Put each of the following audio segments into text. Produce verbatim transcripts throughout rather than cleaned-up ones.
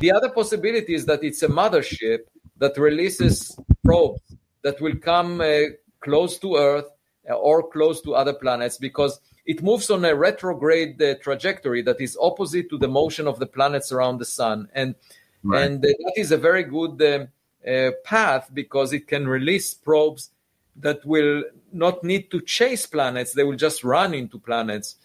The other possibility is that it's a mothership that releases probes that will come uh, close to Earth or close to other planets, because it moves on a retrograde uh, trajectory that is opposite to the motion of the planets around the sun. And, right. and uh, that is a very good uh, uh, path, because it can release probes that will not need to chase planets. They will just run into planets.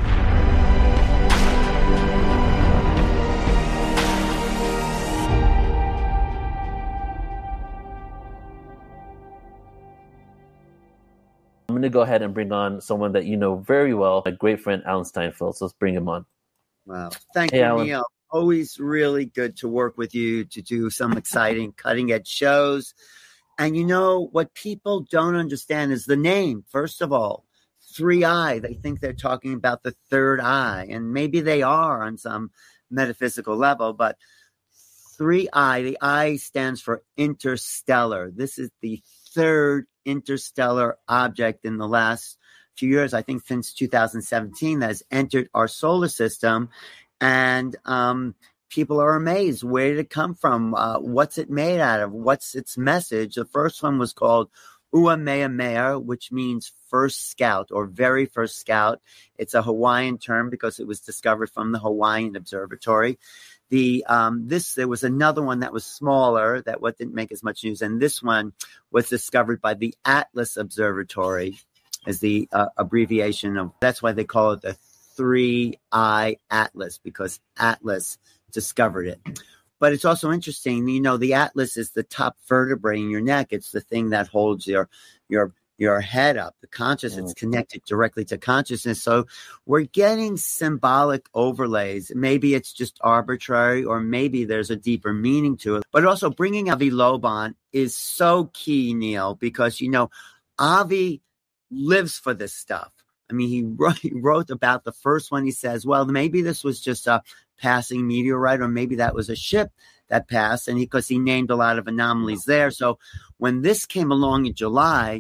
I'm going to go ahead and bring on someone that you know very well, my great friend Alan Steinfeld. So let's bring him on. Wow. Thank hey, you, Alan. Neil. Always really good to work with you, to do some exciting cutting-edge shows. And you know, what people don't understand is the name. First of all, three eye. They think they're talking about the third eye. And maybe they are on some metaphysical level. But three eye, the I stands for interstellar. This is the third interstellar object in the last few years, I think since two thousand seventeen, that has entered our solar system. And um, people are amazed. Where did it come from? Uh, what's it made out of? What's its message? The first one was called Uameamea, which means first scout or very first scout. It's a Hawaiian term because it was discovered from the Hawaiian Observatory. The um, this there was another one that was smaller that what didn't make as much news, and this one was discovered by the Atlas Observatory, as the uh, abbreviation of. That's why they call it the Three Eye Atlas, because Atlas discovered it. But it's also interesting, you know, the atlas is the top vertebrae in your neck. It's the thing that holds your your your head up, the consciousness. It's connected directly to consciousness. So we're getting symbolic overlays. Maybe it's just arbitrary, or maybe there's a deeper meaning to it. But also bringing Avi Loeb on is so key, Neil, because, you know, Avi lives for this stuff. I mean, he wrote, he wrote about the first one. He says, well, maybe this was just a passing meteorite, or maybe that was a ship that passed, and because he, he named a lot of anomalies there. So when this came along in July,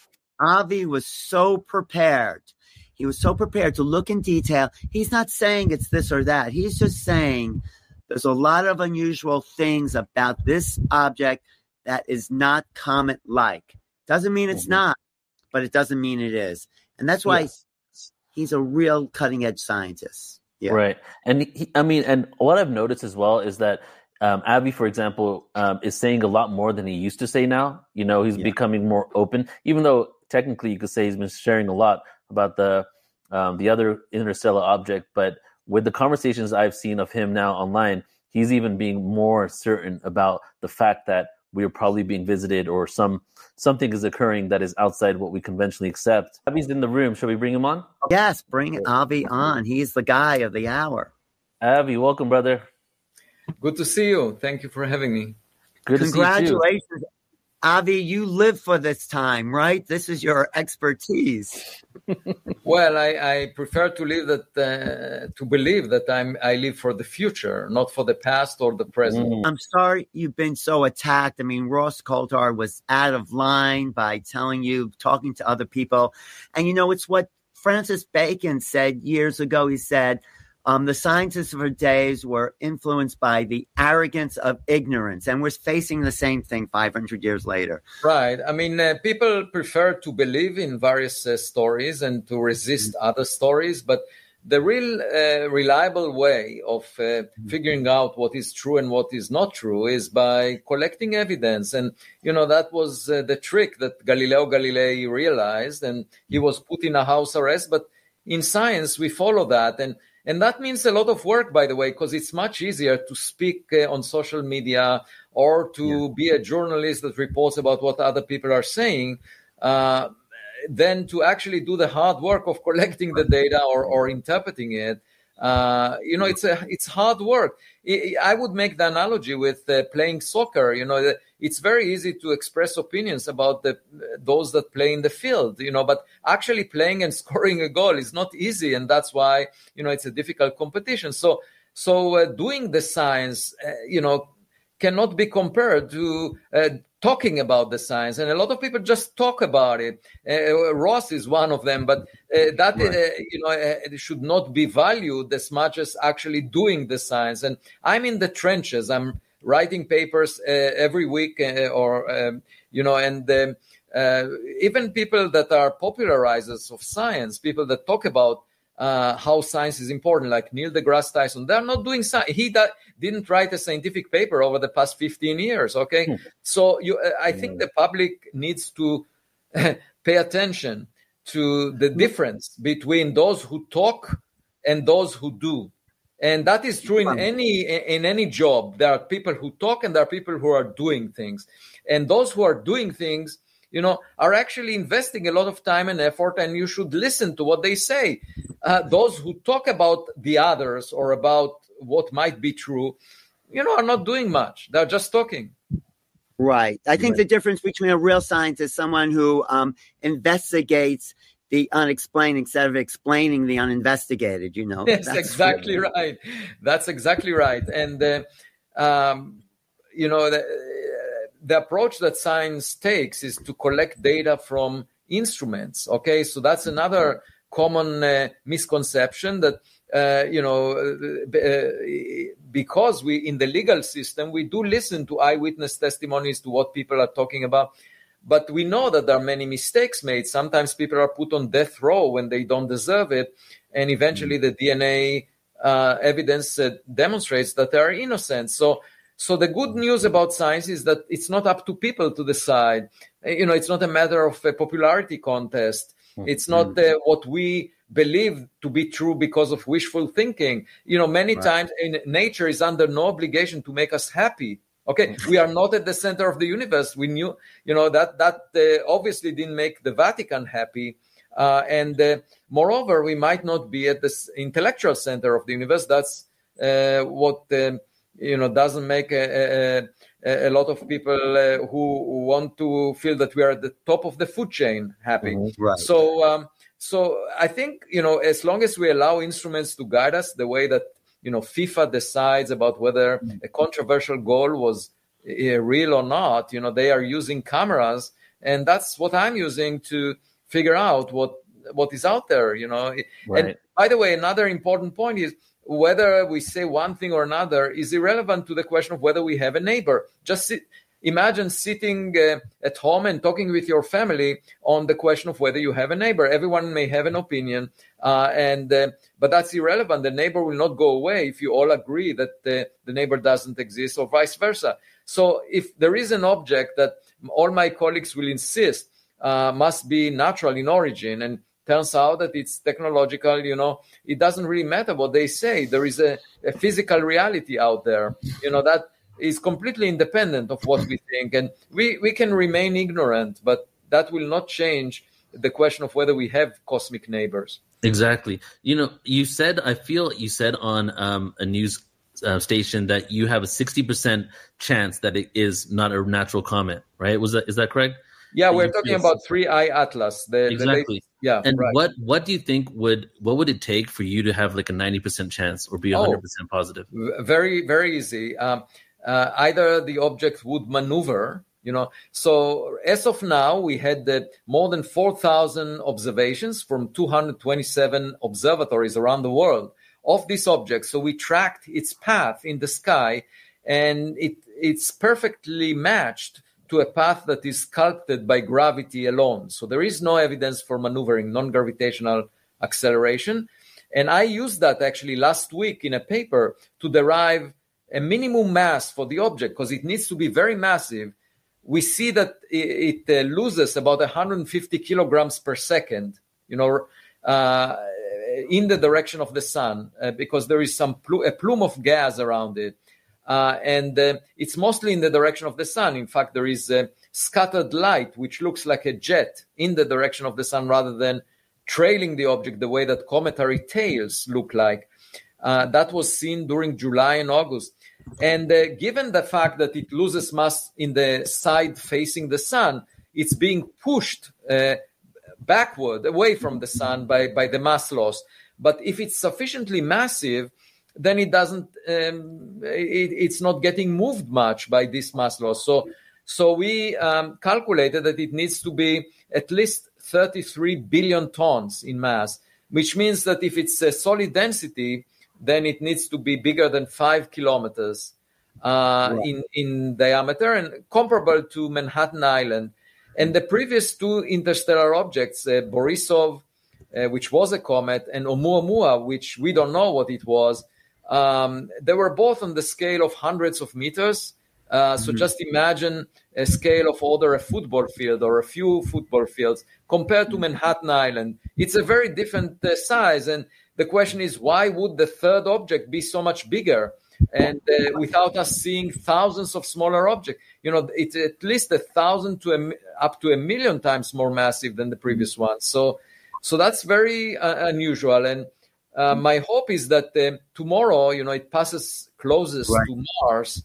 Avi was so prepared. He was so prepared to look in detail. He's not saying it's this or that. He's just saying there's a lot of unusual things about this object that is not comet-like. Doesn't mean it's mm-hmm. not, but it doesn't mean it is. And that's why yes. he's a real cutting-edge scientist. Yeah. Right. And he, I mean, and what I've noticed as well is that um, Avi, for example, um, is saying a lot more than he used to say now. You know, he's yeah. becoming more open, even though technically you could say he's been sharing a lot about the um, the other interstellar object. But with the conversations I've seen of him now online, he's even being more certain about the fact that we are probably being visited, or some something is occurring that is outside what we conventionally accept. Avi's in the room. Shall we bring him on? Yes, bring Avi on. He's the guy of the hour. Avi, welcome, brother. Good to see you. Thank you for having me. Good to see you. Congratulations. Avi, you live for this time, right? This is your expertise. Well, I, I prefer to live that uh, to believe that I'm I live for the future, not for the past or the present. Mm. I'm sorry you've been so attacked. I mean, Ross Coulthard was out of line by telling you, talking to other people. And, you know, it's what Francis Bacon said years ago. He said, Um, the scientists of our days were influenced by the arrogance of ignorance, and we're facing the same thing five hundred years later. Right. I mean, uh, people prefer to believe in various uh, stories and to resist mm-hmm. other stories, but the real uh, reliable way of uh, mm-hmm. figuring out what is true and what is not true is by collecting evidence. And, you know, that was uh, the trick that Galileo Galilei realized, and he was put in a house arrest. But in science, we follow that. And And that means a lot of work, by the way, because it's much easier to speak uh, on social media or to yeah. be a journalist that reports about what other people are saying uh, than to actually do the hard work of collecting the data or, or interpreting it. Uh, you know, it's a, it's hard work. I would make the analogy with uh, playing soccer. You know, it's very easy to express opinions about the those that play in the field, you know, but actually playing and scoring a goal is not easy. And that's why, you know, it's a difficult competition. So, so uh, doing the science, uh, you know, cannot be compared to uh, talking about the science. And a lot of people just talk about it. Uh, Ross is one of them, but uh, that right. uh, you know uh, should not be valued as much as actually doing the science. And I'm in the trenches. I'm writing papers uh, every week, uh, or um, you know, and um, uh, even people that are popularizers of science, people that talk about Uh, how science is important, like Neil deGrasse Tyson. They're not doing science. He da- didn't write a scientific paper over the past fifteen years, okay? Hmm. So you, uh, I think the public needs to pay attention to the difference between those who talk and those who do. And that is true in any in any job. There are people who talk and there are people who are doing things. And those who are doing things, you know, are actually investing a lot of time and effort, and you should listen to what they say. Uh, those who talk about the others or about what might be true, you know, are not doing much. They're just talking. Right. I think right. the difference between a real scientist is someone who um, investigates the unexplained instead of explaining the uninvestigated, you know. Yes, That's exactly true. right. That's exactly right. And, uh, um, you know, the, the approach that science takes is to collect data from instruments. Okay, so that's another common uh, misconception that, uh, you know, uh, because we, in the legal system, we do listen to eyewitness testimonies to what people are talking about. But we know that there are many mistakes made. Sometimes people are put on death row when they don't deserve it. And eventually the D N A uh, evidence uh, demonstrates that they are innocent. So, so the good news about science is that it's not up to people to decide. You know, it's not a matter of a popularity contest. It's not uh, what we believe to be true because of wishful thinking. You know, many right. times in nature is under no obligation to make us happy. Okay, we are not at the center of the universe. We knew, you know, that that uh, obviously didn't make the Vatican happy. Uh, and uh, moreover, we might not be at the intellectual center of the universe. That's uh, what, uh, you know, doesn't make a, a, a lot of people uh, who want to feel that we are at the top of the food chain happy. Mm-hmm. Right. So, um, so I think, you know, as long as we allow instruments to guide us the way that, you know, FIFA decides about whether a controversial goal was uh, real or not, you know, they are using cameras, and that's what I'm using to figure out what what is out there, you know. Right. And by the way, another important point is whether we say one thing or another is irrelevant to the question of whether we have a neighbor. Just sit, imagine sitting uh, at home and talking with your family on the question of whether you have a neighbor. Everyone may have an opinion, uh, and uh, but that's irrelevant. The neighbor will not go away if you all agree that uh, the neighbor doesn't exist, or vice versa. So if there is an object that all my colleagues will insist uh, must be natural in origin, and turns out that it's technological, you know, it doesn't really matter what they say. There is a, a physical reality out there, you know, that is completely independent of what we think. And we, we can remain ignorant, but that will not change the question of whether we have cosmic neighbors. Exactly. You know, you said, I feel you said on um, a news uh, station that you have a sixty percent chance that it is not a natural comet, right? Was that, is that correct? Yeah, we're talking about Three Eye Atlas. The, exactly. The yeah. And right. what, what do you think would, what would it take for you to have like a ninety percent chance or be one hundred percent oh, positive? Very, very easy. Um, uh, either the object would maneuver, you know. So as of now, we had uh, more than four thousand observations from two hundred twenty-seven observatories around the world of this object. So we tracked its path in the sky, and it it's perfectly matched to a path that is sculpted by gravity alone. So there is no evidence for maneuvering, non-gravitational acceleration. And I used that actually last week in a paper to derive a minimum mass for the object, because it needs to be very massive. We see that it, it uh, loses about one hundred fifty kilograms per second, you know, uh, in the direction of the sun, uh, because there is some pl- a plume of gas around it. Uh, and uh, it's mostly in the direction of the sun. In fact, there is a scattered light, which looks like a jet in the direction of the sun rather than trailing the object the way that cometary tails look like. Uh, that was seen during July and August. And uh, given the fact that it loses mass in the side facing the sun, it's being pushed uh, backward, away from the sun by, by the mass loss. But if it's sufficiently massive, then it doesn't. Um, it, it's not getting moved much by this mass loss. So, so we um, calculated that it needs to be at least thirty-three billion tons in mass, which means that if it's a solid density, then it needs to be bigger than five kilometers uh, right. in in diameter and comparable to Manhattan Island. And the previous two interstellar objects, uh, Borisov, uh, which was a comet, and Oumuamua, which we don't know what it was, um, they were both on the scale of hundreds of meters. Uh, so mm-hmm. just imagine a scale of order a football field or a few football fields compared to Manhattan Island. It's a very different uh, size. And the question is, why would the third object be so much bigger? And uh, without us seeing thousands of smaller objects, you know, it's at least a thousand to a, up to a million times more massive than the previous one. So, so that's very uh, unusual. And uh, my hope is that uh, tomorrow, you know, it passes closest right. to Mars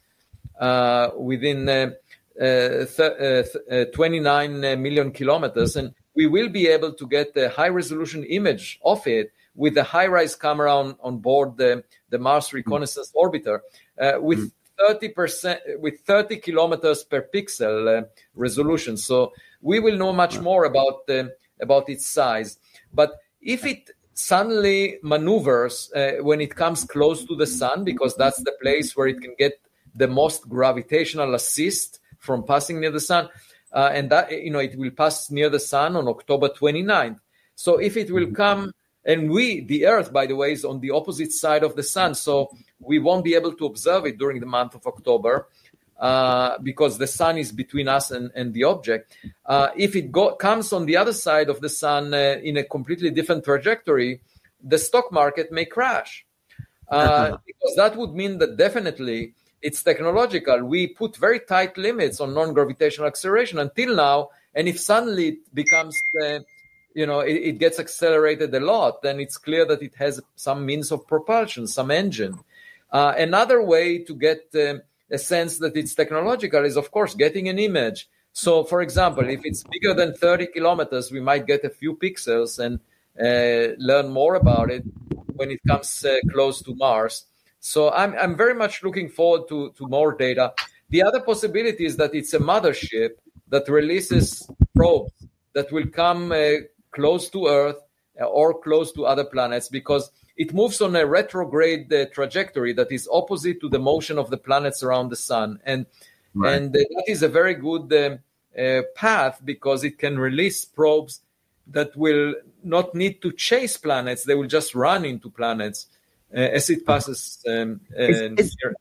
uh, within uh, uh, th- uh, th- uh, twenty-nine million kilometers, and we will be able to get a high-resolution image of it with the high-rise camera on, on board the, the Mars Reconnaissance mm. Orbiter, uh, with mm. thirty percent, with thirty kilometers per pixel uh, resolution. So we will know much more about uh, about its size. But if it suddenly maneuvers uh, when it comes close to the sun, because that's the place where it can get the most gravitational assist from passing near the sun, uh, and that, you know, it will pass near the sun on October twenty-ninth. So if it will come. And we, the Earth, by the way, is on the opposite side of the sun, so we won't be able to observe it during the month of October uh, because the sun is between us and, and the object. Uh, if it go, comes on the other side of the sun uh, in a completely different trajectory, the stock market may crash. Uh, uh-huh. Because that would mean that definitely it's technological. We put very tight limits on non-gravitational acceleration until now, and if suddenly it becomes... Uh, you know, it, it gets accelerated a lot, then it's clear that it has some means of propulsion, some engine. Uh, another way to get uh, a sense that it's technological is, of course, getting an image. So, for example, if it's bigger than thirty kilometers, we might get a few pixels and uh, learn more about it when it comes uh, close to Mars. So I'm, I'm very much looking forward to, to more data. The other possibility is that it's a mothership that releases probes that will come uh, close to Earth or close to other planets, because it moves on a retrograde uh, trajectory that is opposite to the motion of the planets around the sun. And, right. and uh, that is a very good uh, uh, path, because it can release probes that will not need to chase planets. They will just run into planets uh, as it passes um, uh, is, near.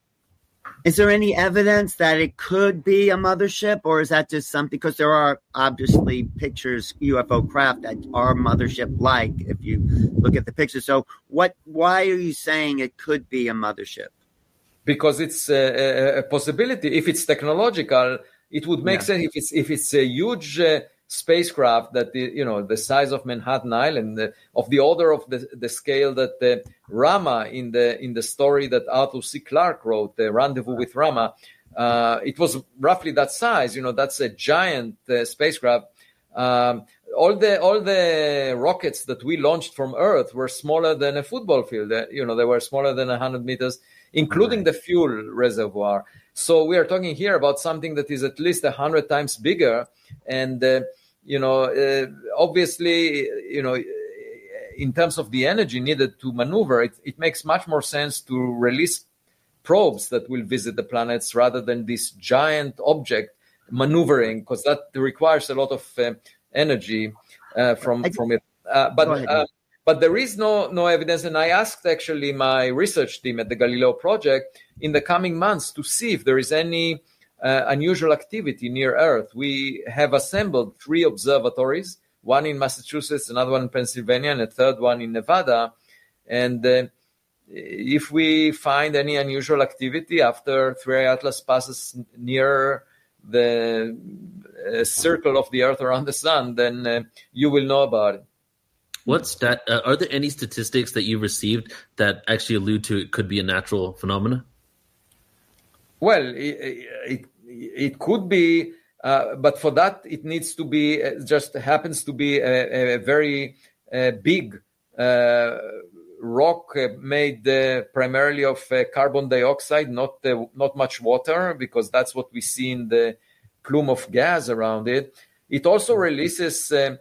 Is there any evidence that it could be a mothership, or is that just something? Because there are obviously pictures, U F O craft that are mothership-like if you look at the pictures. So what? Why are you saying it could be a mothership? Because it's a, a possibility. If it's technological, it would make yeah. sense. If it's if it's a huge uh, spacecraft that the, you know the size of Manhattan Island, uh, of the order of the, the scale that uh, Rama in the in the story that Arthur C. Clarke wrote, the Rendezvous with Rama, uh, it was roughly that size. You know, that's a giant uh, spacecraft. Um, all the all the rockets that we launched from Earth were smaller than a football field. Uh, you know, they were smaller than one hundred meters, including right. the fuel reservoir. So we are talking here about something that is at least one hundred times bigger. And, uh, you know, uh, obviously, you know, in terms of the energy needed to maneuver, it, it makes much more sense to release probes that will visit the planets rather than this giant object maneuvering, because that requires a lot of uh, energy uh, from, from it. Uh, but uh, but there is no, no evidence. And I asked actually my research team at the Galileo Project in the coming months to see if there is any Uh, unusual activity near Earth. We have assembled three observatories, one in Massachusetts, another one in Pennsylvania, and a third one in Nevada. And uh, if we find any unusual activity after three I Atlas passes near the uh, circle of the Earth around the sun, then uh, you will know about it. What stat? Uh, are there any statistics that you received that actually allude to it could be a natural phenomenon? Well, it, it, it could be, uh, but for that, it needs to be, uh, just happens to be a, a very uh, big uh, rock uh, made uh, primarily of uh, carbon dioxide, not uh, not much water, because that's what we see in the plume of gas around it. It also releases uh,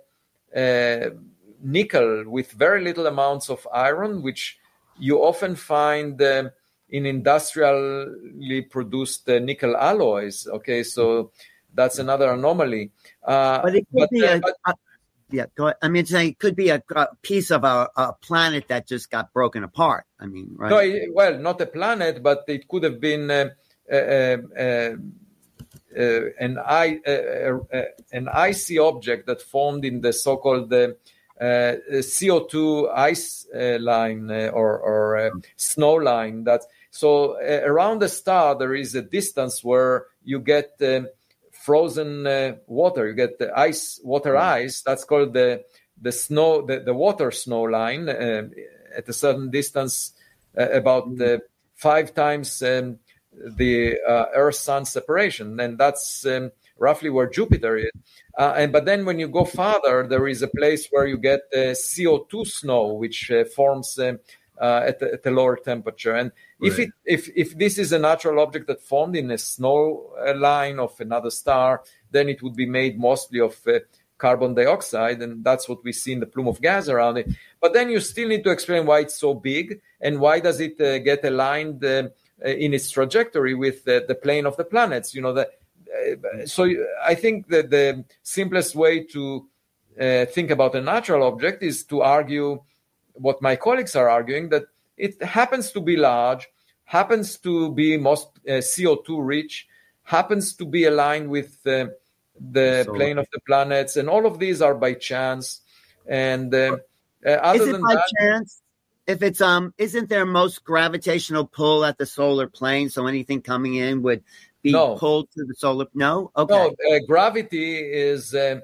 uh, nickel with very little amounts of iron, which you often find uh, in industrially produced uh, nickel alloys. Okay, so that's another anomaly. Uh, but it could but, be uh, a, but, a yeah. Go ahead. I mean, saying it could be a, a piece of a, a planet that just got broken apart. I mean, right? No, it, well, not a planet, but it could have been uh, uh, uh, uh, an I, uh, uh, an icy object that formed in the so-called uh, uh, C O two ice uh, line uh, or, or uh, snow line. That so uh, around the star there is a distance where you get um, frozen uh, water. You get the ice, water ice. That's called the the snow, the, the water snow line uh, at a certain distance, uh, about uh, five times um, the uh, Earth-Sun separation, and that's um, roughly where Jupiter is. Uh, and but then when you go farther, there is a place where you get uh, C O two snow, which uh, forms um, uh, at, a, at a lower temperature. And right. if it if if this is a natural object that formed in a snow line of another star, then it would be made mostly of uh, carbon dioxide, and that's what we see in the plume of gas around it. But then you still need to explain why it's so big and why does it uh, get aligned uh, in its trajectory with uh, the plane of the planets. You know, the, uh, so I think that the simplest way to uh, think about a natural object is to argue what my colleagues are arguing, that it happens to be large, happens to be most uh, C O two rich, happens to be aligned with uh, the so, plane of the planets, and all of these are by chance. And uh, uh, other is it than by that, chance? If it's um, isn't there most gravitational pull at the solar plane? So anything coming in would be no. pulled to the solar. No, okay. No, uh, gravity is uh,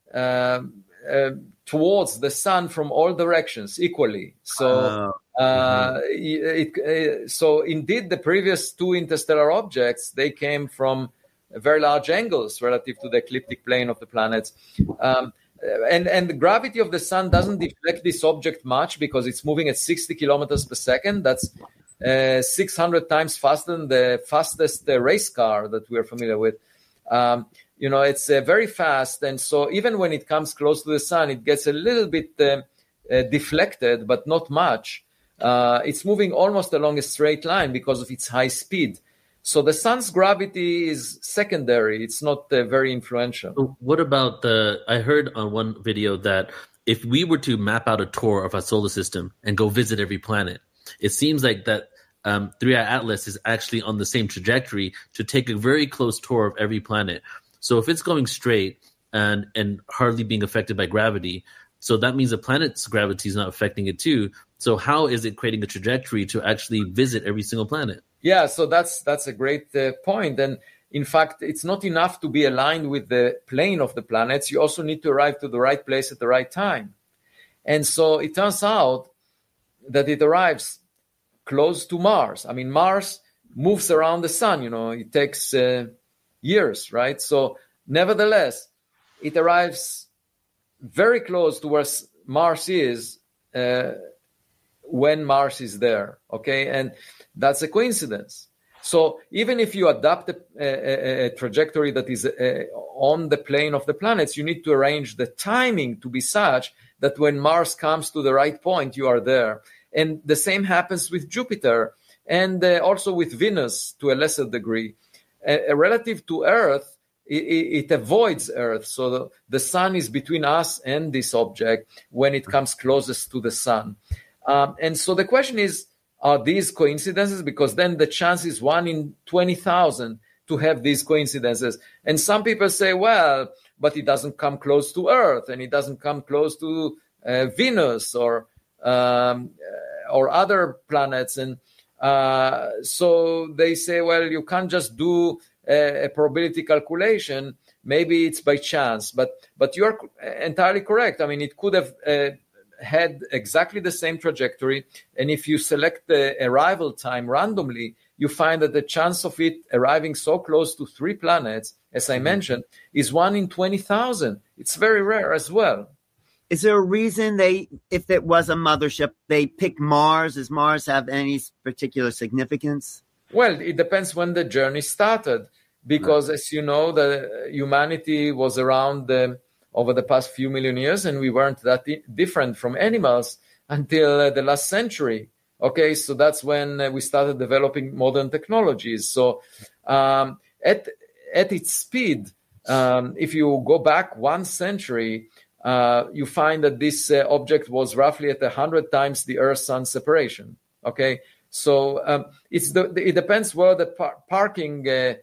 uh, uh, towards the sun from all directions equally. So. Oh. Uh, mm-hmm. it, it, so indeed, the previous two interstellar objects, they came from very large angles relative to the ecliptic plane of the planets. Um, and, and the gravity of the sun doesn't deflect this object much because it's moving at sixty kilometers per second. That's uh, six hundred times faster than the fastest uh, race car that we're familiar with. Um, you know, it's uh, very fast. And so even when it comes close to the sun, it gets a little bit uh, uh, deflected, but not much. Uh, it's moving almost along a straight line because of its high speed. So the sun's gravity is secondary. It's not uh, very influential. What about the, I heard on one video that if we were to map out a tour of our solar system and go visit every planet, it seems like that um, three eye Atlas is actually on the same trajectory to take a very close tour of every planet. So if it's going straight and, and hardly being affected by gravity, so that means the planet's gravity is not affecting it too. So how is it creating a trajectory to actually visit every single planet? Yeah, so that's that's a great uh, point. And in fact, it's not enough to be aligned with the plane of the planets. You also need to arrive to the right place at the right time. And so it turns out that it arrives close to Mars. I mean, Mars moves around the sun, you know, it takes uh, years, right? So nevertheless, it arrives very close to where Mars is uh, when Mars is there, okay? And that's a coincidence. So even if you adapt a, a, a trajectory that is uh, on the plane of the planets, you need to arrange the timing to be such that when Mars comes to the right point, you are there. And the same happens with Jupiter and uh, also with Venus to a lesser degree. Uh, relative to Earth, it, it avoids Earth. So the, the sun is between us and this object when it comes closest to the sun. Um, and so the question is, are these coincidences? Because then the chance is one in twenty thousand to have these coincidences. And some people say, well, but it doesn't come close to Earth and it doesn't come close to uh, Venus or um, or other planets. And uh, so they say, well, you can't just do a, a probability calculation. Maybe it's by chance. But but you're entirely correct. I mean, it could have uh, had exactly the same trajectory, and if you select the arrival time randomly, you find that the chance of it arriving so close to three planets, as I mentioned, is one in twenty thousand. It's very rare as well. Is there a reason they, if it was a mothership, they pick Mars? Does Mars have any particular significance? Well, it depends when the journey started, because right. as you know, the humanity was around um, over the past few million years, and we weren't that di- different from animals until uh, the last century. Okay, so that's when uh, we started developing modern technologies. So um, at at its speed, um, if you go back one century, uh, you find that this uh, object was roughly at one hundred times the Earth-Sun separation. Okay, so um, it's the, it depends where the par- parking uh,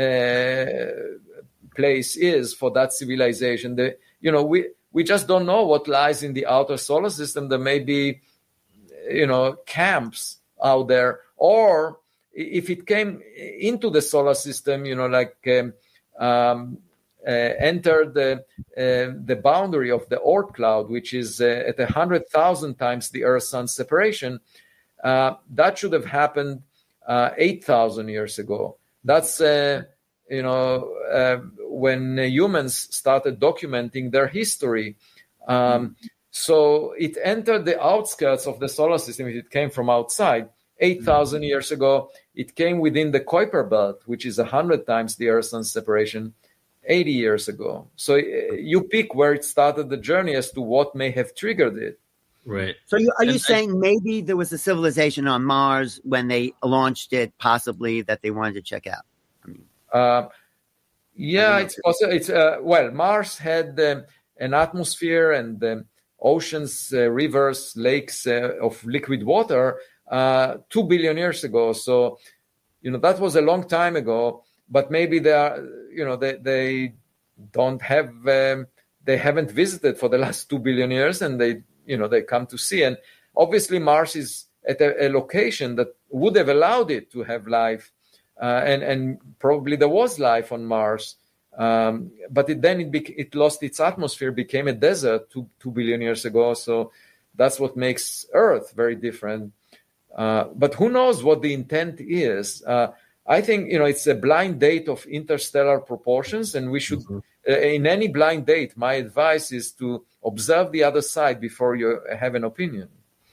uh, place is for that civilization. The, you know, we, we just don't know what lies in the outer solar system. There may be, you know, camps out there, or if it came into the solar system, you know, like um, um, uh, entered the uh, the boundary of the Oort cloud, which is uh, at a hundred thousand times the Earth-Sun separation. Uh, that should have happened uh, eight thousand years ago. That's uh, you know uh, when humans started documenting their history. Um, so it entered the outskirts of the solar system. If it came from outside, eight thousand years ago, it came within the Kuiper belt, which is one hundred times the Earth-Sun separation, eighty years ago. So uh, you pick where it started the journey as to what may have triggered it. Right. So you, are you and, saying and, maybe there was a civilization on Mars when they launched it, possibly, that they wanted to check out? I mean, uh, yeah, it's possible. It's uh, well, Mars had um, an atmosphere and um, oceans, uh, rivers, lakes uh, of liquid water uh, two billion years ago. So, you know, that was a long time ago. But maybe they are, you know, they they don't have, um, they haven't visited for the last two billion years, and they. You know, they come to see. And obviously Mars is at a, a location that would have allowed it to have life. Uh, and, and probably there was life on Mars. Um, but it, then it, bec- it lost its atmosphere, became a desert two, two billion years ago. So that's what makes Earth very different. Uh, but who knows what the intent is? Uh, I think, you know, it's a blind date of interstellar proportions, and we should, mm-hmm. uh, in any blind date, my advice is to observe the other side before you have an opinion.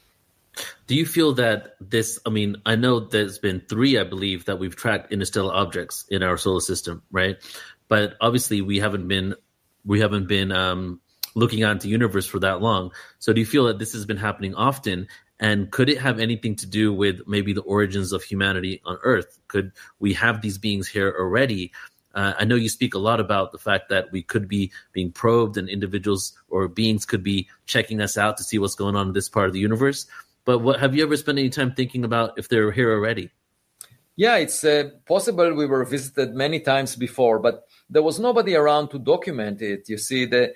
Do you feel that this, I mean, I know there's been three, I believe, that we've tracked interstellar objects in our solar system, right? But obviously we haven't been, we haven't been um, looking out into the universe for that long. So do you feel that this has been happening often? And could it have anything to do with maybe the origins of humanity on Earth? Could we have these beings here already? Uh, I know you speak a lot about the fact that we could be being probed and individuals or beings could be checking us out to see what's going on in this part of the universe. But what, have you ever spent any time thinking about if they're here already? Yeah, it's uh, possible. We were visited many times before, but there was nobody around to document it. You see, the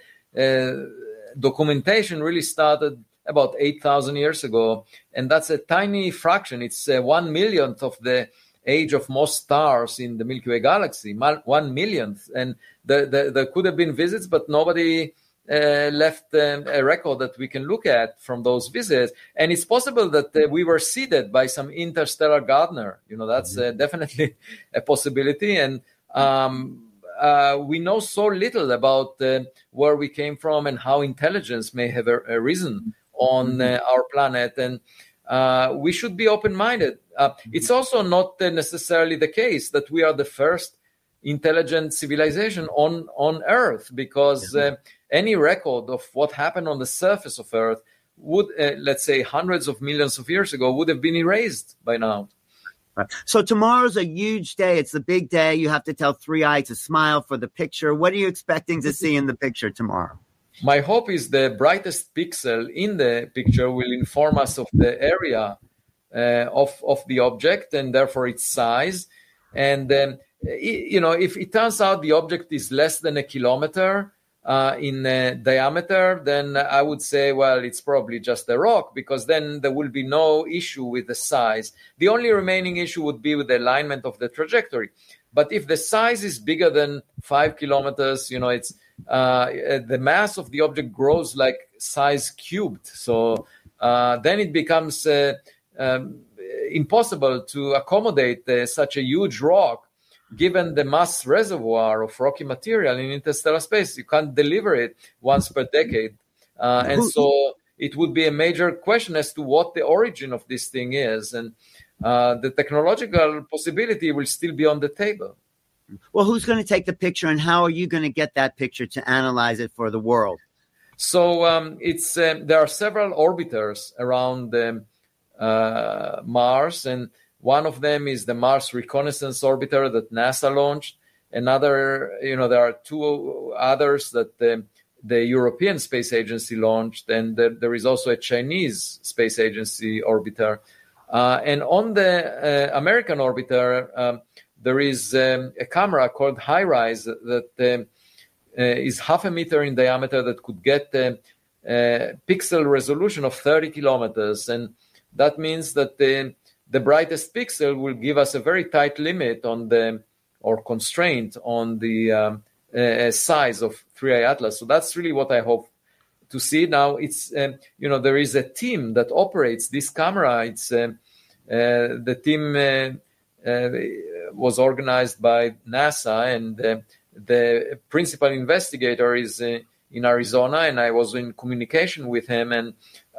uh, documentation really started about eight thousand years ago, and that's a tiny fraction. It's uh, one millionth of the age of most stars in the Milky Way galaxy, one millionth. And the, the, there could have been visits, but nobody uh, left um, a record that we can look at from those visits. And it's possible that uh, we were seeded by some interstellar gardener. You know, that's uh, definitely a possibility. And um, uh, we know so little about uh, where we came from and how intelligence may have arisen on uh, our planet. And Uh, we should be open-minded. Uh, it's also not uh, necessarily the case that we are the first intelligent civilization on, on Earth, because uh, any record of what happened on the surface of Earth would, uh, let's say, hundreds of millions of years ago, would have been erased by now. Right. So tomorrow's a huge day. It's the big day. You have to tell Three Eye to smile for the picture. What are you expecting to see in the picture tomorrow? My hope is the brightest pixel in the picture will inform us of the area uh, of, of the object and therefore its size. And, um, it, you know, if it turns out the object is less than a kilometer uh, in uh, diameter, then I would say, well, it's probably just a rock, because then there will be no issue with the size. The only remaining issue would be with the alignment of the trajectory. But if the size is bigger than five kilometers, you know, it's uh, the mass of the object grows like size cubed. So uh, then it becomes uh, um, impossible to accommodate uh, such a huge rock, given the mass reservoir of rocky material in interstellar space. You can't deliver it once per decade Uh, and so it would be a major question as to what the origin of this thing is. And uh, the technological possibility will still be on the table. Well, who's going to take the picture, and how are you going to get that picture to analyze it for the world? So um, it's um, there are several orbiters around um, uh, Mars, and one of them is the Mars Reconnaissance Orbiter that NASA launched. Another, you know, there are two others that the, the European Space Agency launched, and the, there is also a Chinese Space Agency orbiter. Uh, and on the uh, American orbiter, um, there is um, a camera called HiRISE that um, uh, is half a meter in diameter that could get a, a pixel resolution of thirty kilometers. And that means that the, the brightest pixel will give us a very tight limit on the, or constraint on the um, uh, size of three I Atlas. So that's really what I hope to see. Now, it's, um, you know, there is a team that operates this camera. It's uh, uh, the team uh, uh, was organized by NASA, and uh, the principal investigator is uh, in Arizona, and I was in communication with him. And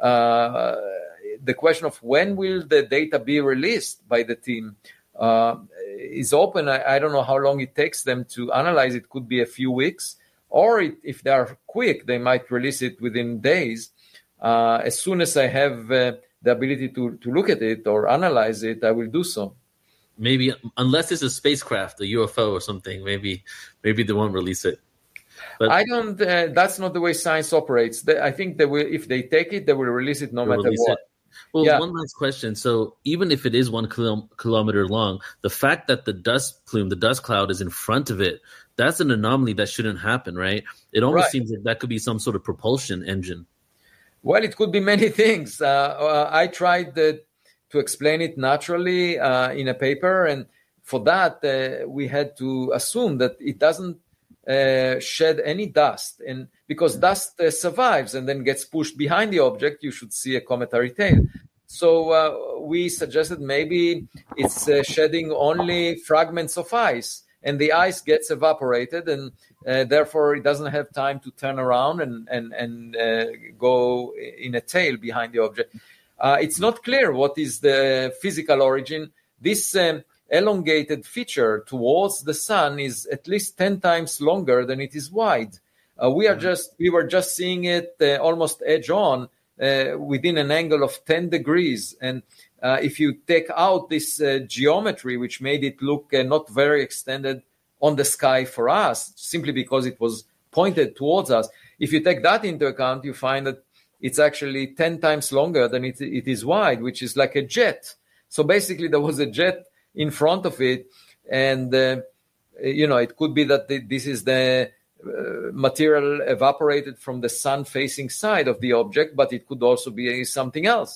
uh, the question of when will the data be released by the team uh, is open. I, I don't know how long it takes them to analyze. It could be a few weeks, or it, if they are quick, they might release it within days. Uh, as soon as I have uh, the ability to, to look at it or analyze it, I will do so. Maybe, unless it's a spacecraft, a U F O or something, maybe maybe they won't release it. But I don't. Uh, that's not the way science operates. They, I think they will. If they take it, they will release it no matter what. It. Well, yeah. One last question. So, even if it is one kilo- kilometer long, the fact that the dust plume, the dust cloud, is in front of it, that's an anomaly that shouldn't happen, right? It almost right. seems like that could be some sort of propulsion engine. Well, it could be many things. Uh, uh, I tried uh, to explain it naturally uh, in a paper, and for that uh, we had to assume that it doesn't uh, shed any dust, and because dust uh, survives and then gets pushed behind the object, you should see a cometary tail. So uh, we suggested maybe it's uh, shedding only fragments of ice, and the ice gets evaporated, and uh, therefore it doesn't have time to turn around and and and uh, go in a tail behind the object. Uh, it's not clear what is the physical origin. This um, elongated feature towards the sun is at least ten times longer than it is wide. Uh, we are just we were just seeing it uh, almost edge on uh, within an angle of ten degrees, and uh, if you take out this uh, geometry, which made it look uh, not very extended on the sky for us, simply because it was pointed towards us, if you take that into account, you find that it's actually ten times longer than it, it is wide, which is like a jet. So basically, there was a jet in front of it, and uh, you know, it could be that the, this is the uh, material evaporated from the sun-facing side of the object, but it could also be something else.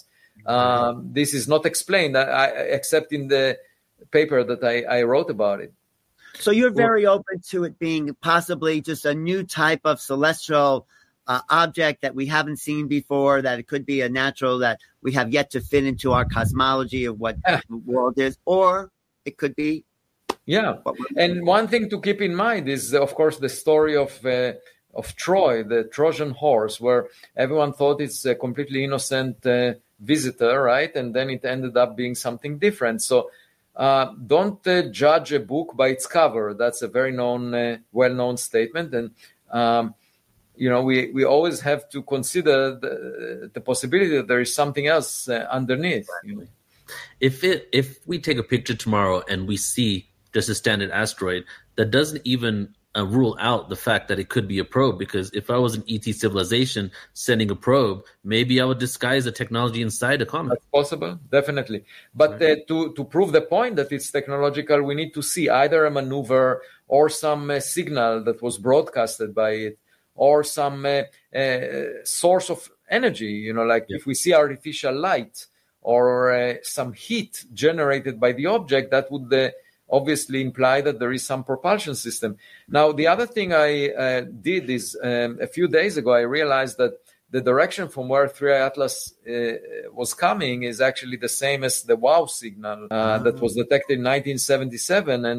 Um, this is not explained, I, I, except in the paper that I, I wrote about it. So you're very open to it being possibly just a new type of celestial uh, object that we haven't seen before, that it could be a natural that we have yet to fit into our cosmology of what yeah. the world is, or it could be. Yeah. And one thing to keep in mind is, of course, the story of uh, of Troy, the Trojan horse, where everyone thought it's a completely innocent uh, visitor, right? And then it ended up being something different. So uh, don't uh, judge a book by its cover. That's a very known, uh, well-known statement. And, um, you know, we, we always have to consider the, the possibility that there is something else uh, underneath. You know? If it if we take a picture tomorrow and we see just a standard asteroid, that doesn't even uh, rule out the fact that it could be a probe, because if I was an E T civilization sending a probe, maybe I would disguise the technology inside a comet. That's possible, definitely. But right. uh, to, to prove the point that it's technological, we need to see either a maneuver or some uh, signal that was broadcasted by it, or some uh, uh, source of energy, you know, like yeah. if we see artificial light or uh, some heat generated by the object, that would uh, obviously imply that there is some propulsion system. Now, the other thing I uh, did is um, a few days ago, I realized that the direction from where three I Atlas uh, was coming is actually the same as the WOW signal uh, that was detected in nineteen seventy-seven. And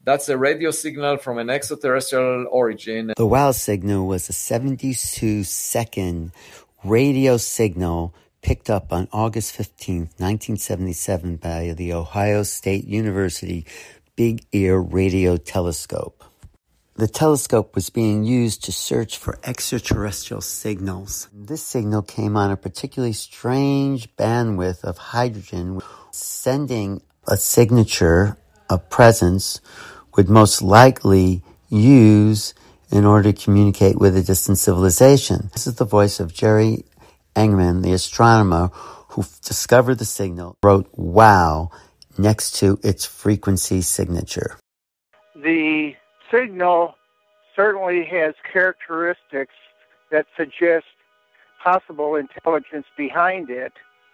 that's a radio signal from an extraterrestrial origin. The WOW signal was a seventy-two second radio signal picked up on August fifteenth, nineteen seventy-seven by the Ohio State University Big Ear Radio Telescope. The telescope was being used to search for extraterrestrial signals. This signal came on a particularly strange bandwidth of hydrogen. Sending a signature, a presence, would most likely use in order to communicate with a distant civilization. This is the voice of Jerry Engerman, the astronomer who discovered the signal, wrote WOW next to its frequency signature. The signal certainly has characteristics that suggest possible intelligence behind it.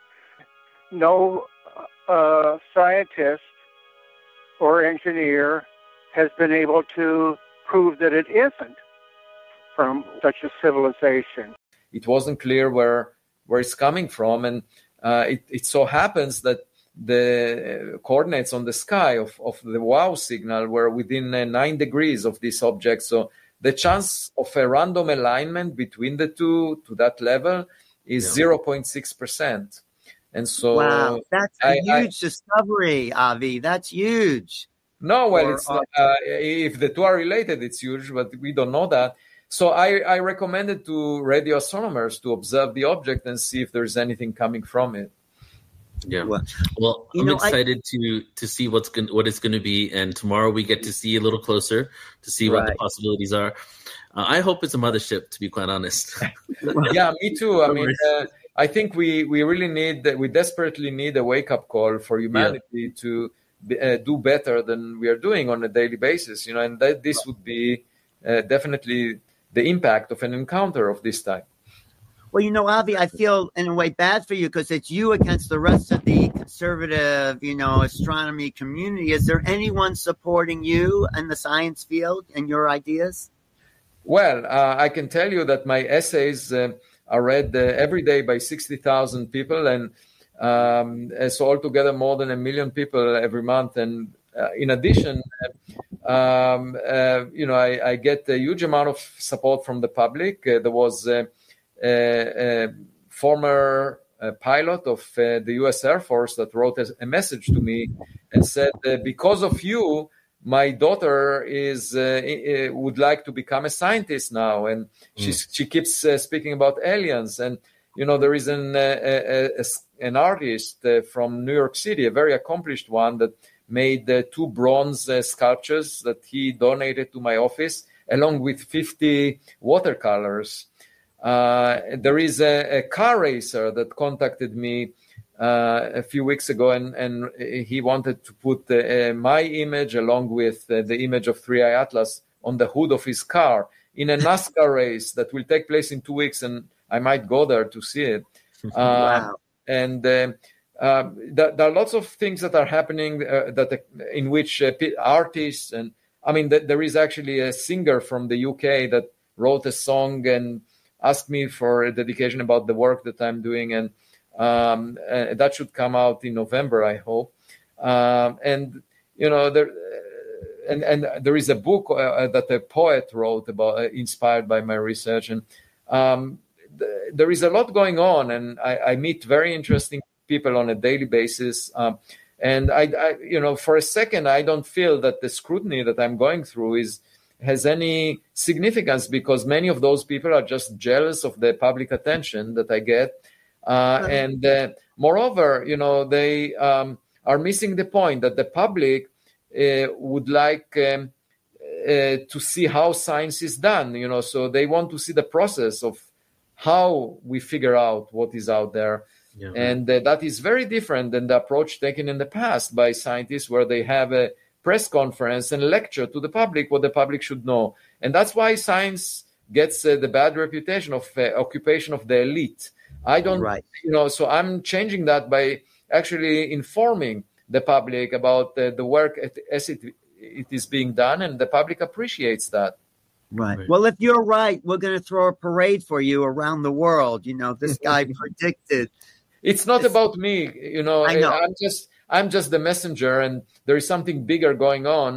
No uh, scientist or engineer has been able to prove that it isn't from such a civilization. It wasn't clear where where it's coming from, and uh, it, it so happens that the coordinates on the sky of, of the WOW signal were within uh, nine degrees of this object. So the chance of a random alignment between the two to that level is yeah. zero point six percent. And so, wow, that's a I, huge I, discovery, Avi. That's huge. No, well, or, it's not, uh, if the two are related, it's huge, but we don't know that. So I, I recommended to radio astronomers to observe the object and see if there's anything coming from it. Yeah. Well, well I'm know, excited I, to to see what's going what it's going to be, and tomorrow we get to see a little closer to see right. what the possibilities are. Uh, I hope it's a mothership, to be quite honest. Yeah, me too. I mean, uh, I think we we really need we desperately need a wake up call for humanity yeah. to be, uh, do better than we are doing on a daily basis. You know, and that this would be uh, definitely the impact of an encounter of this type. Well, you know, Avi, I feel in a way bad for you because it's you against the rest of the conservative, you know, astronomy community. Is there anyone supporting you in the science field and your ideas? Well, uh, I can tell you that my essays uh, are read uh, every day by sixty thousand people, and um, so altogether more than a million people every month. And uh, in addition, um, uh, you know, I, I get a huge amount of support from the public. Uh, there was uh, a, a former uh, pilot of uh, the U S Air Force that wrote a, a message to me and said, uh, because of you, my daughter is uh, would like to become a scientist now, and she mm. she keeps uh, speaking about aliens. And you know, there is an uh, a, a, an artist uh, from New York City, a very accomplished one, that made uh, two bronze uh, sculptures that he donated to my office, along with fifty watercolors. Uh, there is a, a car racer that contacted me Uh, a few weeks ago, and, and he wanted to put uh, my image along with uh, the image of three I Atlas on the hood of his car in a NASCAR race that will take place in two weeks, and I might go there to see it. Uh, wow. And uh, uh, th- there are lots of things that are happening uh, that uh, in which uh, artists, and I mean, th- there is actually a singer from the U K that wrote a song and asked me for a dedication about the work that I'm doing, and Um, uh, that should come out in November, I hope. Um, and you know, there uh, and and there is a book uh, that a poet wrote about, uh, inspired by my research. And um, th- there is a lot going on, and I, I meet very interesting people on a daily basis. Um, and I, I, you know, for a second, I don't feel that the scrutiny that I'm going through is has any significance, because many of those people are just jealous of the public attention that I get. Uh, and uh, moreover, you know, they um, are missing the point that the public uh, would like um, uh, to see how science is done, you know, so they want to see the process of how we figure out what is out there. Yeah. And uh, that is very different than the approach taken in the past by scientists, where they have a press conference and lecture to the public what the public should know. And that's why science gets uh, the bad reputation of uh, occupation of the elite. I don't, right. you know, so I'm changing that by actually informing the public about the, the work as it, it is being done, and the public appreciates that. Right. right. Well, if you're right, we're going to throw a parade for you around the world. You know, this guy predicted. It's not it's, about me, you know. I know. I'm just, I'm just the messenger, and there is something bigger going on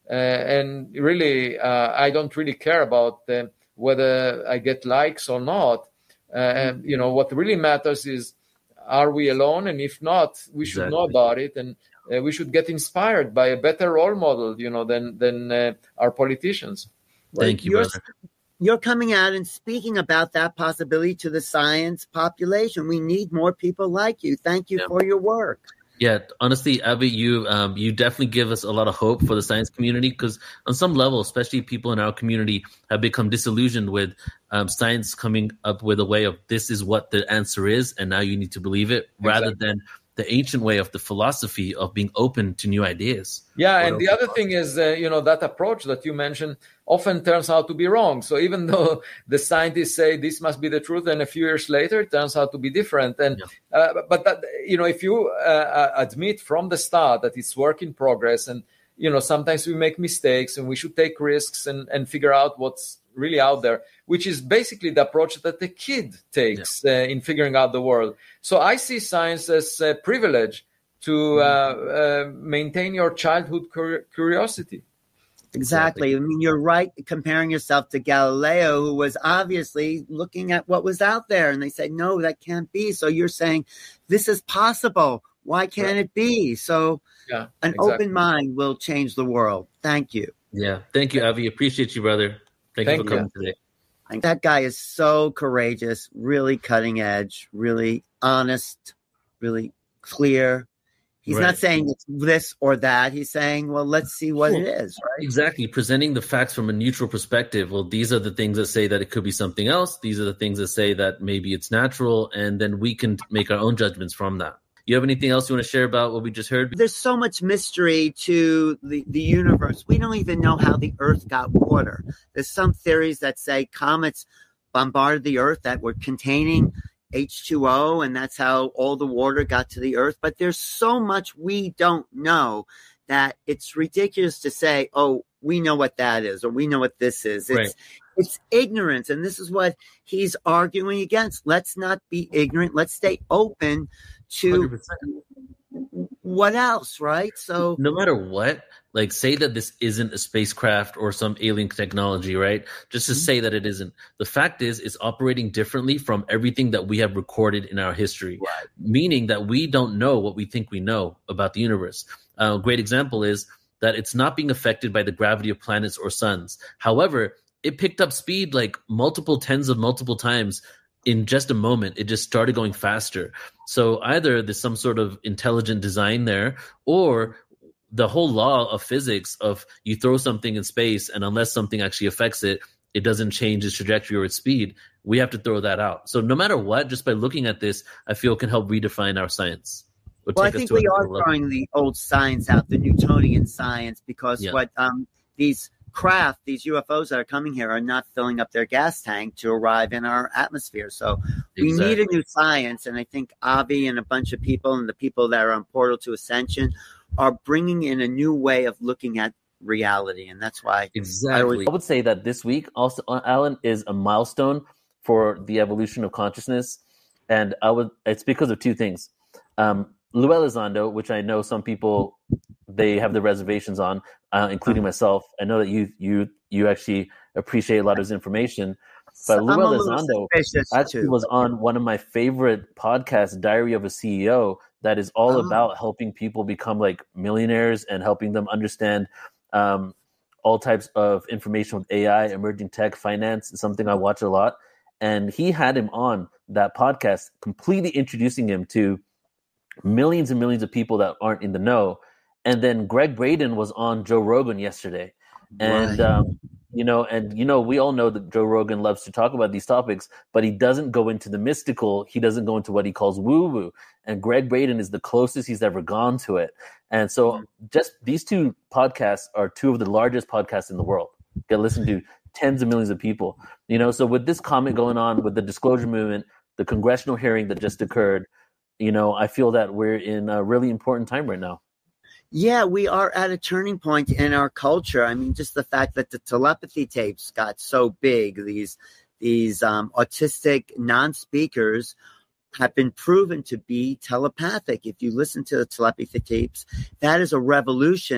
Uh, and really, uh, I don't really care about uh, whether I get likes or not. Uh, you know, what really matters is, are we alone? And if not, we should Exactly. know about it, and uh, we should get inspired by a better role model, you know, than than uh, our politicians. Thank you, you're, brother. You're coming out and speaking about that possibility to the science population. We need more people like you. Thank you Yeah. for your work. Yeah, honestly, Avi, you um, you definitely give us a lot of hope for the science community, because on some level, especially people in our community have become disillusioned with um, science coming up with a way of, this is what the answer is, and now you need to believe it, rather Exactly. than the ancient way of the philosophy of being open to new ideas. Yeah, What and else the is other possible? thing is, uh, you know, that approach that you mentioned often turns out to be wrong. So even though the scientists say this must be the truth, and a few years later it turns out to be different. And Yeah. uh, but that, you know, if you uh, admit from the start that it's work in progress, and you know, sometimes we make mistakes, and we should take risks and and figure out what's really out there, which is basically the approach that the kid takes yeah. uh, in figuring out the world. So I see science as a privilege to uh, uh, maintain your childhood cur- curiosity. Exactly. I mean, you're right comparing yourself to Galileo, who was obviously looking at what was out there, and they said, no, that can't be. So you're saying this is possible. Why can't yeah. it be? So yeah, an exactly. open mind will change the world. Thank you. Yeah. Thank you, Avi. Appreciate you, brother. Thank, Thank you for coming you. today. That guy is so courageous, really cutting edge, really honest, really clear. He's right. not saying it's this or that. He's saying, well, let's see what it is, right? Exactly. Presenting the facts from a neutral perspective. Well, these are the things that say that it could be something else. These are the things that say that maybe it's natural. And then we can make our own judgments from that. You have anything else you want to share about what we just heard? There's so much mystery to the, the universe. We don't even know how the Earth got water. There's some theories that say comets bombarded the Earth that were containing H two O, and that's how all the water got to the Earth. But there's so much we don't know that it's ridiculous to say, oh, we know what that is, or we know what this is. It's, right. it's ignorance, and this is what he's arguing against. Let's not be ignorant. Let's stay open to one hundred percent. What else, right? So no matter what, like say that this isn't a spacecraft or some alien technology, right? Just to mm-hmm. say that it isn't. The fact is, it's operating differently from everything that we have recorded in our history, right. Meaning that we don't know what we think we know about the universe. Uh, a great example is that it's not being affected by the gravity of planets or suns. However, it picked up speed like multiple tens of multiple times in just a moment. It just started going faster. So either there's some sort of intelligent design there, or the whole law of physics of you throw something in space, and unless something actually affects it, it doesn't change its trajectory or its speed. We have to throw that out. So no matter what, just by looking at this, I feel can help redefine our science. Well, I think we are throwing the old science out, the Newtonian science, because yeah. what um, these craft, these U F Os that are coming here are not filling up their gas tank to arrive in our atmosphere. So we exactly. need a new science. And I think Avi and a bunch of people and the people that are on Portal to Ascension are bringing in a new way of looking at reality. And that's why exactly. I, always- I would say that this week also, Alan, is a milestone for the evolution of consciousness. And I would, it's because of two things. Um, Lou Elizondo, which I know some people, they have the reservations on, uh, including myself. I know that you you you actually appreciate a lot of his information. But so Lou Elizondo actually too. was on one of my favorite podcasts, Diary of a C E O, that is all oh. about helping people become like millionaires and helping them understand um, all types of information with A I, emerging tech, finance. It's something I watch a lot. And he had him on that podcast, completely introducing him to millions and millions of people that aren't in the know. And then Greg Braden was on Joe Rogan yesterday. And, right. um, you know, and, you know, we all know that Joe Rogan loves to talk about these topics, but he doesn't go into the mystical. He doesn't go into what he calls woo-woo. And Greg Braden is the closest he's ever gone to it. And so mm-hmm. just these two podcasts are two of the largest podcasts in the world. Get listened to tens of millions of people, you know. So with this comment going on, with the disclosure movement, the congressional hearing that just occurred, you know, I feel that we're in a really important time right now. Yeah, we are at a turning point in our culture. I mean, just the fact that the telepathy tapes got so big, these these um, autistic non-speakers have been proven to be telepathic. If you listen to the telepathy tapes, that is a revolution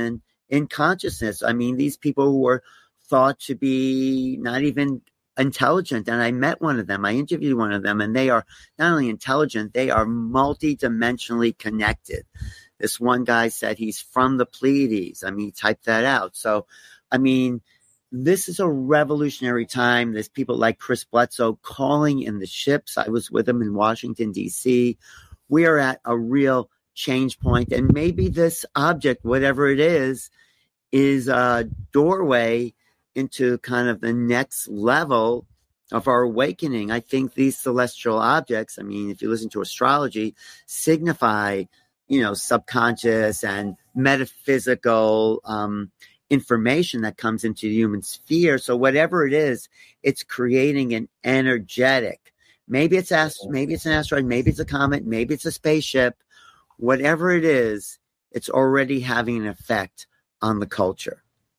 in consciousness. I mean, these people who were thought to be not even intelligent. And I met one of them. I interviewed one of them, and they are not only intelligent, they are multidimensionally connected. This one guy said he's from the Pleiades. I mean, he typed that out. So, I mean, this is a revolutionary time. There's people like Chris Bledsoe calling in the ships. I was with him in Washington, D C. We are at a real change point. And maybe this object, whatever it is, is a doorway into kind of the next level of our awakening. I think these celestial objects, I mean, if you listen to astrology, signify, you know, subconscious and metaphysical um, information that comes into the human sphere. So whatever it is, it's creating an energetic. Maybe it's ast- maybe it's an asteroid, maybe it's a comet, maybe it's a spaceship. Whatever it is, it's already having an effect on the culture.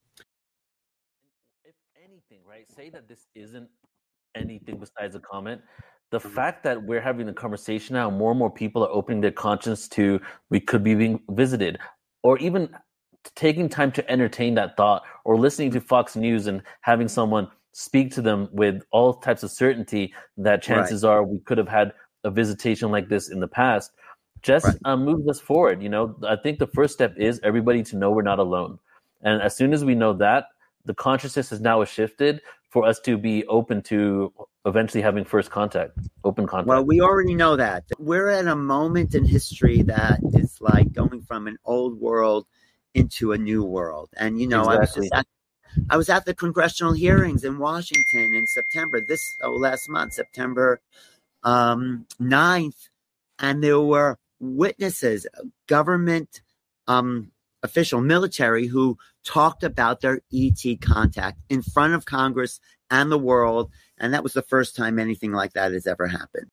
If anything, right? Say that this isn't anything besides a comet. The fact that we're having the conversation now, more and more people are opening their conscience to we could be being visited, or even taking time to entertain that thought, or listening to Fox News and having someone speak to them with all types of certainty that chances right. are we could have had a visitation like this in the past, just right. um, moves us forward. You know, I think the first step is everybody to know we're not alone. And as soon as we know that, the consciousness has now shifted for us to be open to eventually having first contact, open contact. Well, we already know that. We're at a moment in history that is like going from an old world into a new world. And, you know, exactly. I was just at, I was at the congressional hearings in Washington in September, this oh, last month, September um, ninth, and there were witnesses, government um, official, military, who talked about their E T contact in front of Congress and the world. And that was the first time anything like that has ever happened.